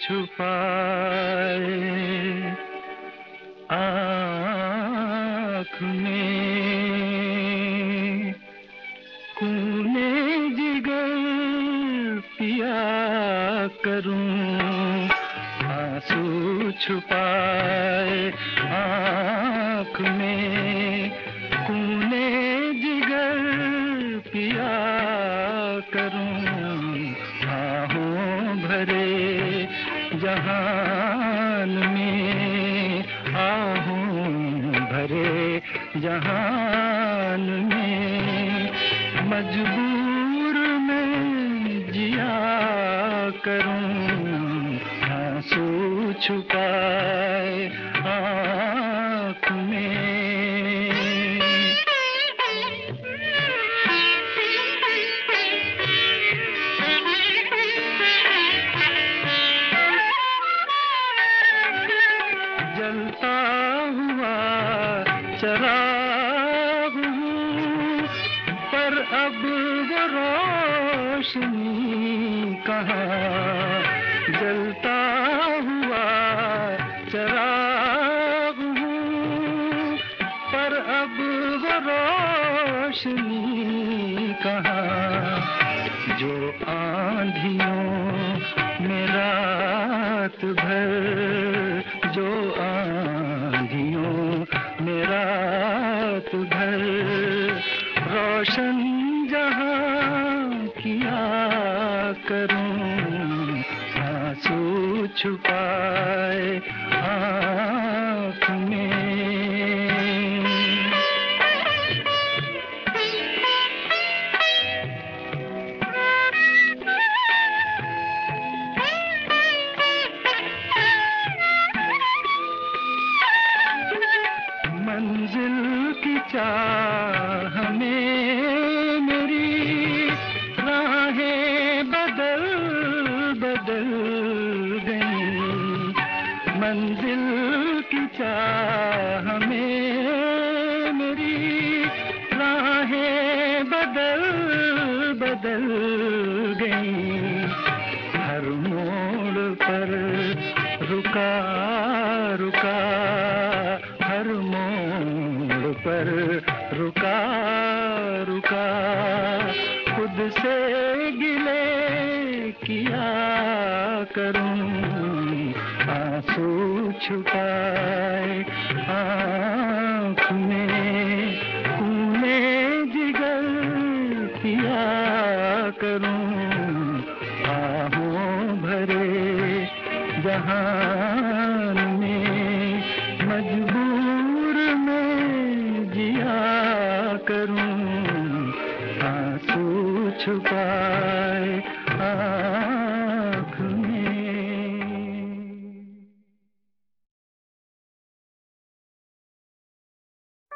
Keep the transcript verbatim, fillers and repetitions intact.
छुपाए आँख में खूने जिगर पिया करूं, आंसू छुपाए आँख में खूने जिगर पिया करूं, आहों भरे जहान में, आहों भरे जहान में मजबूर मैं जिया करूं, आंसू छुपाए आँख में। जलता हुआ चराग हूँ पर अब वो रोशनी कहाँ, जलता हुआ चराग हूँ पर अब वो रोशनी कहाँ, जो आंधियों में रात भर, जो आंधियों में रात भर रोशन जहां किया करूं, आंसू छुपाए आँख में। मंजिल की चाह में मेरी राहें बदल बदल गई, मंजिल की चाह में मेरी राहें बदल बदल गई, हर मोड़ पर रुका रुका, हर मोड़ पर रुका रुका, खुद से गिले किया करूं, आंसू छुपाए आँख में खूने जिगर पिया करूं, आहों भरे जहान में मजबूर मैं जिया करूं, आंसू छुपाए